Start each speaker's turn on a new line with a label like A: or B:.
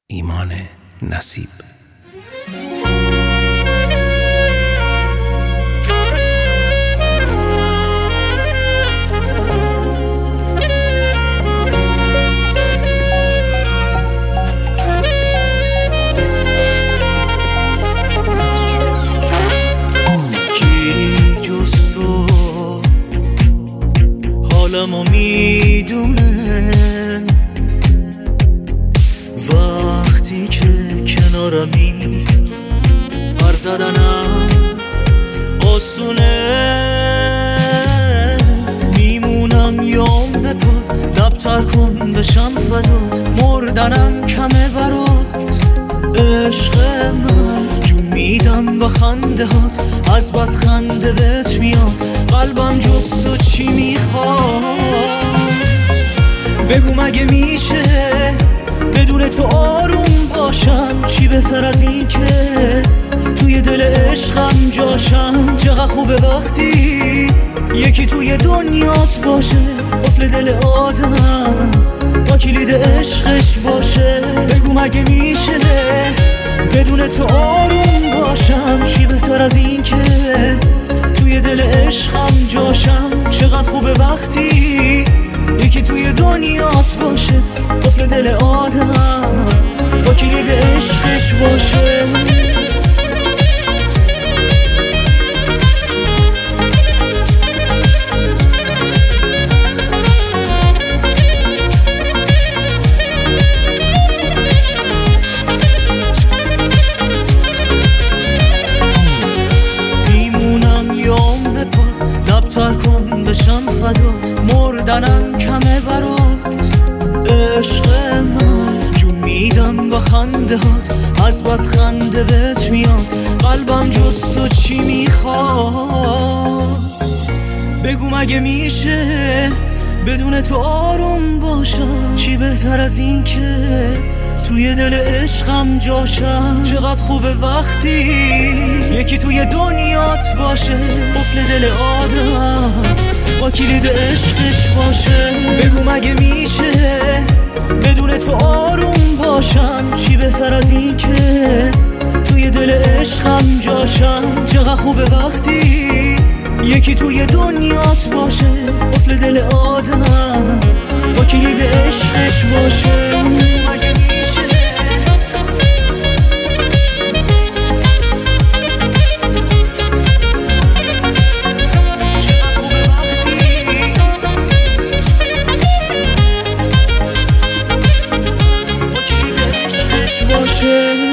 A: ایمان نصیب.
B: کی جز تو حالمو میدونه وقتی که کنارمی، حرف زدنم آسونه، میمونم یام بپاد، لبتر کن بشم فدات، مردنم کمه برات عشق من، جون میدم با خنده هات، از بس خنده بهت میاد، قلبم جز تو چی میخواد؟ بگو مگه میشه بدون تو آروم باشم؟ چی بهتر از این که توی دل عشقم جاشم؟ چقدر خوبه وقتی یکی توی دنیات باشه، قفل دل آدم با کلید عشقش باشه. بگو مگه میشه بدون تو آروم باشم؟ چی بهتر از این که توی دل عشقم جاشم؟ چقدر خوبه وقتی یکی توی دنیات باشه، قفل دل آدم با کلید عشقش باشه. میمونم یام بپاد، لبتر کن بشم فدات، مردنم کمه برات عشق من، جون میدم با خنده هات، از بس خنده بهت میاد، قلبم جز تو چی میخواد؟ بگو مگه میشه بدون تو آروم باشم؟ چی بهتر از این که توی دل عشقم جاشم؟ چقدر خوبه وقتی یکی توی دنیات باشه، قفل دل آدم با کلید عشقش باشه. بگو مگه میشه بدون تو آروم باشم؟ چی بهتر از این که توی دل عشقم جاشم؟ چقدر خوبه وقتی یکی توی دنیات باشه، قفل دل آدم با کلید عشقش باشه. مگه میشه چقدر خوبه وقتی با کلید عشقش باشه.